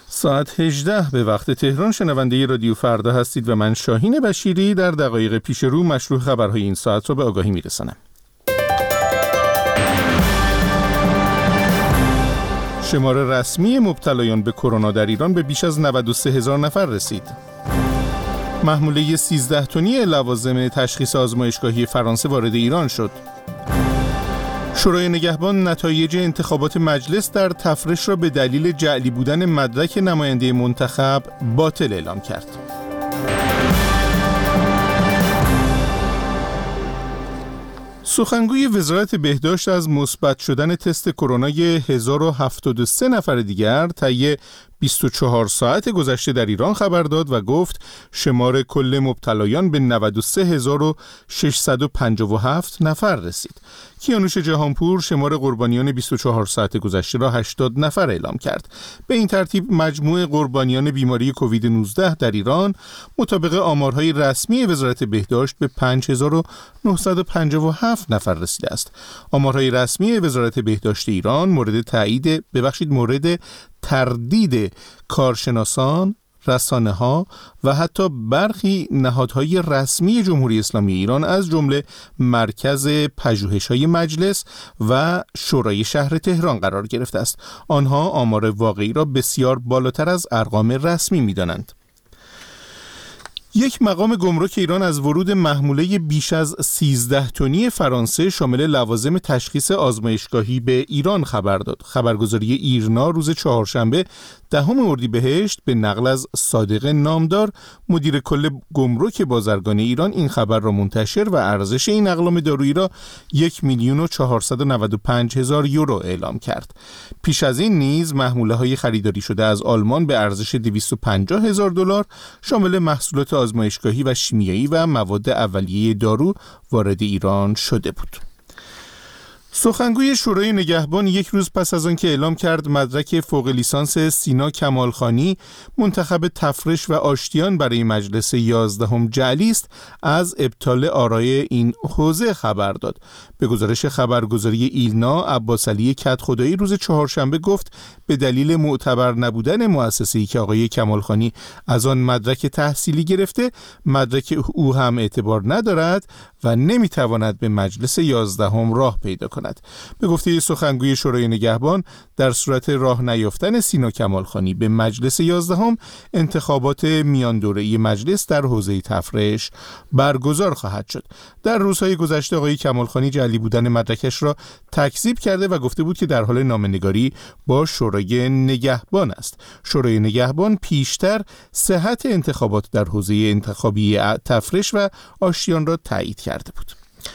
ساعت 18 به وقت تهران شنونده رادیو فردا هستید و من شاهین بشیری در دقایق پیش رو مشروع خبرهای این ساعت را به آگاهی میرسانم. شمار رسمی مبتلایان به کرونا در ایران به بیش از 93,000 نفر رسید. محموله 13 تنی لوازم تشخیص آزمایشگاهی فرانسه وارد ایران شد. شورای نگهبان نتایج انتخابات مجلس در تفرش را به دلیل جعلی بودن مدرک نماینده منتخب باطل اعلام کرد. سخنگوی وزارت بهداشت از مثبت شدن تست کرونای 1073 نفر دیگر طی 24 ساعت گذشته در ایران خبر داد و گفت شمار کل مبتلایان به 93657 نفر رسید. کیانوش جهانپور شمار قربانیان 24 ساعت گذشته را 80 نفر اعلام کرد. به این ترتیب مجموع قربانیان بیماری کووید 19 در ایران مطابق آمارهای رسمی وزارت بهداشت به 5957 نفر رسیده است. آمارهای رسمی وزارت بهداشت ایران مورد تردید کارشناسان، رسانه‌ها و حتی برخی نهادهای رسمی جمهوری اسلامی ایران از جمله مرکز پژوهش‌های مجلس و شورای شهر تهران قرار گرفته است. آنها آمار واقعی را بسیار بالاتر از ارقام رسمی می‌دانند. یک مقام گمرک ایران از ورود محموله بیش از 13 تنی فرانسه شامل لوازم تشخیص آزمایشگاهی به ایران خبر داد. خبرگزاری ایرنا روز چهارشنبه 10 اردیبهشت به نقل از صادق نامدار مدیر کل گمرک بازرگانی ایران این خبر را منتشر و ارزش این اقلام دارویی را 1,495,000 یورو اعلام کرد. پیش از این نیز محموله‌های خریداری شده از آلمان به ارزش 250,000 دلار شامل محصولات آزمایشگاهی و شیمیایی و مواد اولیه دارو وارد ایران شده بود. سخنگوی شورای نگهبان یک روز پس از آن که اعلام کرد مدرک فوق لیسانس سینا کمالخانی منتخب تفرش و آشتیان برای مجلس 11 جعلی است، از ابطال آرای این حوزه خبر داد. به گزارش خبرگزاری ایلنا، عباس علی کدخدایی روز چهارشنبه گفت به دلیل معتبر نبودن مؤسسه‌ای که آقای کمالخانی از آن مدرک تحصیلی گرفته، مدرک او هم اعتبار ندارد و نمیتواند به مجلس 11 راه پیدا کند. به گفته سخنگوی شورای نگهبان، در صورت راه نیافتن سینا کمالخانی به مجلس 11 انتخابات میان دوره‌ای مجلس در حوزه تفرش برگزار خواهد شد. در روزهای گذشته آقای کمالخانی جعلی بودن مدرکش را تکذیب کرده و گفته بود که در حال نامه‌نگاری با شورای نگهبان است. شورای نگهبان پیشتر صحت انتخابات در حوزه انتخابی تفرش و آشتیان را تایید کرده بود.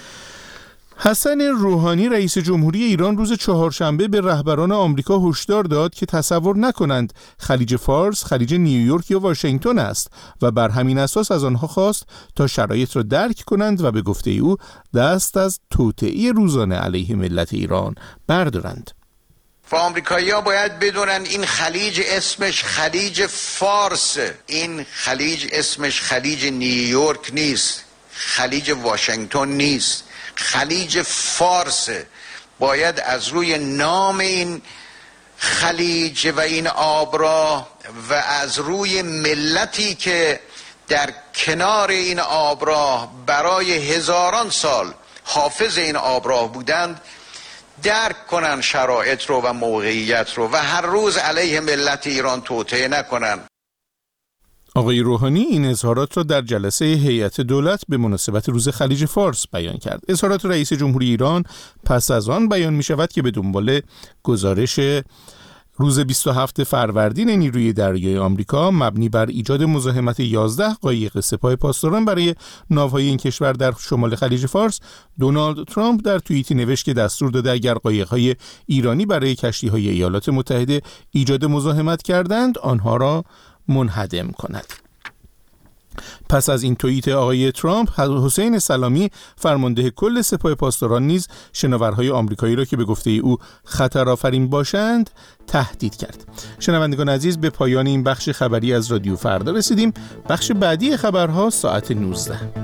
حسن روحانی رئیس جمهوری ایران روز چهارشنبه به رهبران آمریکا هشدار داد که تصور نکنند خلیج فارس خلیج نیویورک یا واشنگتن است و بر همین اساس از آنها خواست تا شرایط را درک کنند و به گفته او دست از توطئه روزانه علیه ملت ایران بردارند. و آمریکایی‌ها باید بدونن این خلیج اسمش خلیج فارس، این خلیج اسمش خلیج نیویورک نیست، خلیج واشنگتن نیست، خلیج فارس. باید از روی نام این خلیج و این آبراه و از روی ملتی که در کنار این آبراه برای هزاران سال حافظ این آبراه بودند درک کنن شرایط رو و موقعیت رو و هر روز علیه ملت ایران توطئه نکنن. آقای روحانی این اظهارات را در جلسه هیئت دولت به مناسبت روز خلیج فارس بیان کرد. اظهارات رئیس جمهوری ایران پس از آن بیان می شود که به دنبال گزارش روز 27 فروردین نیروی دریایی آمریکا مبنی بر ایجاد مزاحمت 11 قایق سپاه پاسداران برای ناوهای این کشور در شمال خلیج فارس، دونالد ترامپ در توییتی نوشت که دستور داده اگر قایق‌های ایرانی برای کشتی‌های ایالات متحده ایجاد مزاحمت کردند آنها را منهدم کند. پس از این توییت آقای ترامپ، حسین سلامی فرمانده کل سپاه پاسداران نیز شناورهای آمریکایی را که به گفته او خطرآفرین باشند تهدید کرد. شنوندگان عزیز، به پایان این بخش خبری از رادیو فردا رسیدیم. بخش بعدی خبرها ساعت 19.